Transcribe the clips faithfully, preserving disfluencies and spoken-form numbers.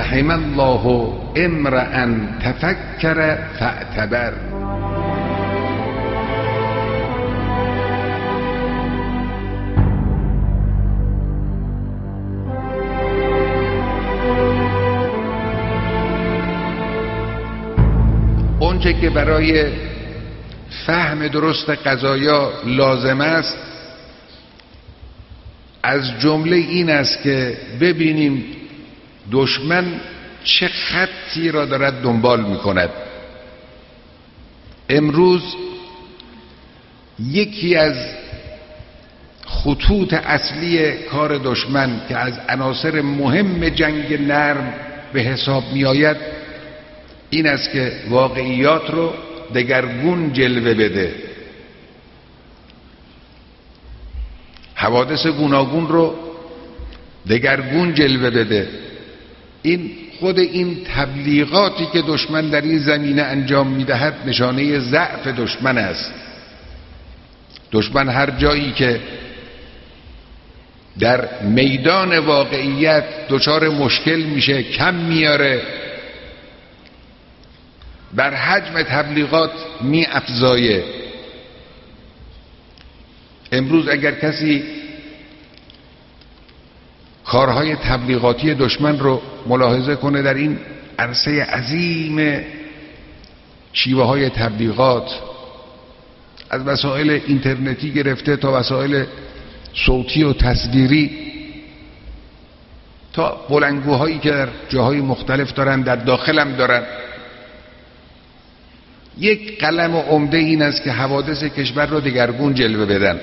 رحم الله امرأ تفکر فاعتبر. اونچه که برای فهم درست قضایا لازم است از جمله این است که ببینیم دشمن چه خطی را دارد دنبال می کند. امروز یکی از خطوط اصلی کار دشمن که از عناصر مهم جنگ نرم به حساب می آید این است که واقعیات رو دگرگون جلوه بده، حوادث گوناگون رو دگرگون جلوه بده. این خود این تبلیغاتی که دشمن در این زمینه انجام میدهد نشانه ضعف دشمن است. دشمن هر جایی که در میدان واقعیت دچار مشکل میشه، کم میاره، بر حجم تبلیغات می افزایه. امروز اگر کسی کارهای تبلیغاتی دشمن رو ملاحظه کنه در این عرصه عظیم شیوه های تبلیغات، از وسایل اینترنتی گرفته تا وسایل صوتی و تصویری تا بلندگوهایی که در جاهای مختلف دارن، در داخلم دارن، یک قلم و عمده این است که حوادث کشور رو دگرگون جلوه بدن،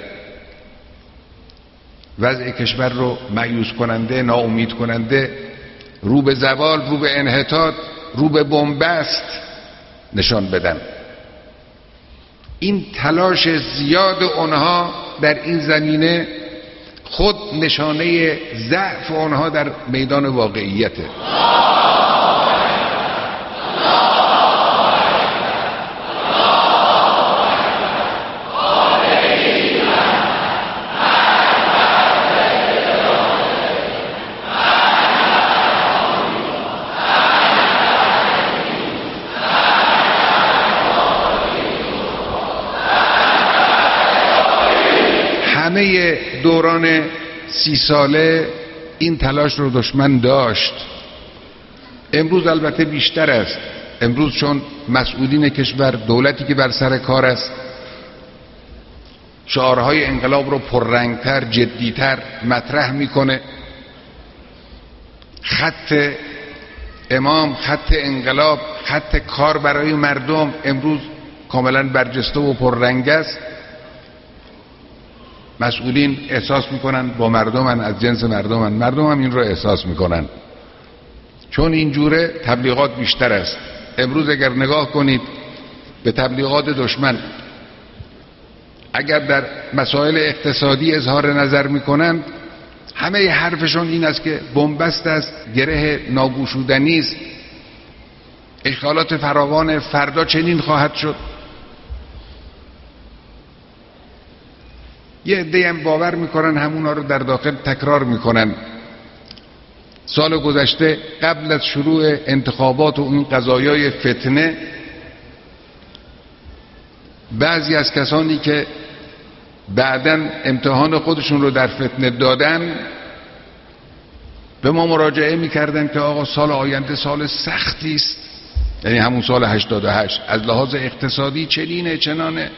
وضع کشور رو مایوس کننده، ناامید کننده، رو به زوال، رو به انحطاط، رو به بنبست نشان بدن. این تلاش زیاد اونها در این زمینه خود نشانه ضعف اونها در میدان واقعیته. همه دوران سی ساله این تلاش رو دشمن داشت. امروز البته بیشتر است. امروز چون مسئولین کشور، دولتی که بر سر کار است، شعارهای انقلاب رو پررنگتر، جدیتر مطرح میکنه. خط امام، خط انقلاب، خط کار برای مردم امروز کاملا برجسته و پررنگ است. مسئولین احساس میکنن با مردمن، از جنس مردمن، مردم هم این رو احساس میکنن. چون اینجوره تبلیغات بیشتر است. امروز اگر نگاه کنید به تبلیغات دشمن، اگر در مسائل اقتصادی اظهار نظر میکنند، همه حرفشون این است که بنبست است، گره ناگشودنی است، اشکالات فراوان، فردا چنین خواهد شد. یه عده هم باور میکنن همونا رو در داخل تکرار میکنن. سال گذشته قبل از شروع انتخابات و این قضایای فتنه، بعضی از کسانی که بعداً امتحان خودشون رو در فتنه دادن به ما مراجعه میکردن که آقا سال آینده سال سختی است، یعنی همون سال هشتاد و هشت، از لحاظ اقتصادی چنینه چنانه،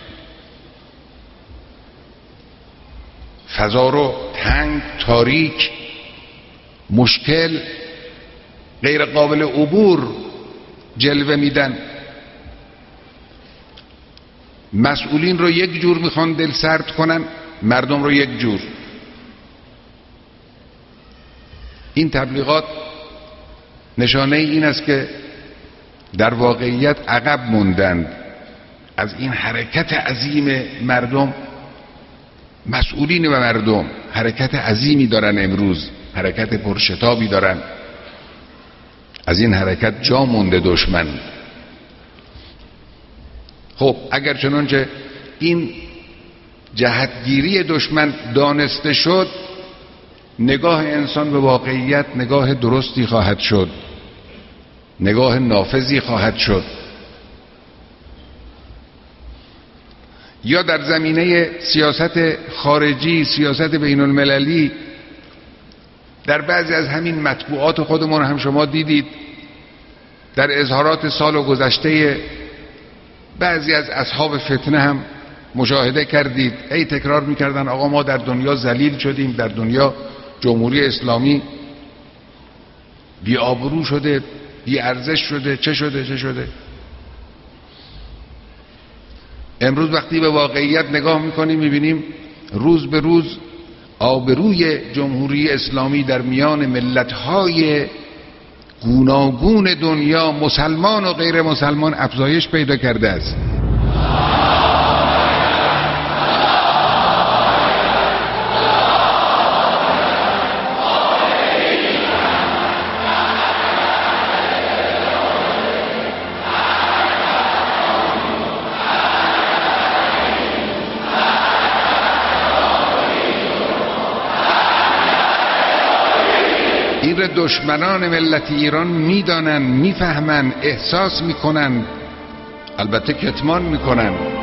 فضا رو تنگ، تاریک، مشکل، غیر قابل عبور جلوه میدن. مسئولین رو یک جور میخوان دل سرد کنن، مردم رو یک جور. این تبلیغات نشانه این است که در واقعیت عقب موندند از این حرکت عظیم مردم. مسئولین و مردم حرکت عظیمی دارن، امروز حرکت پرشتابی دارن. از این حرکت جا مونده دشمن. خب اگر چنانچه این جهتگیری دشمن دانسته شد، نگاه انسان به واقعیت نگاه درستی خواهد شد. نگاه نافذی خواهد شد. یا در زمینه سیاست خارجی، سیاست بین المللی، در بعضی از همین مطبوعات خودمون هم شما دیدید، در اظهارات سال گذشته بعضی از اصحاب فتنه هم مشاهده کردید، ای تکرار میکردن آقا ما در دنیا ذلیل شدیم، در دنیا جمهوری اسلامی بی آبرو شده، بی ارزش شده، چه شده چه شده. امروز وقتی به واقعیت نگاه میکنیم میبینیم روز به روز آبروی جمهوری اسلامی در میان ملت‌های گوناگون دنیا، مسلمان و غیر مسلمان، افزایش پیدا کرده است. این را دشمنان ملت ایران میدانن، میفهمن، احساس میکنن، البته کتمان میکنن.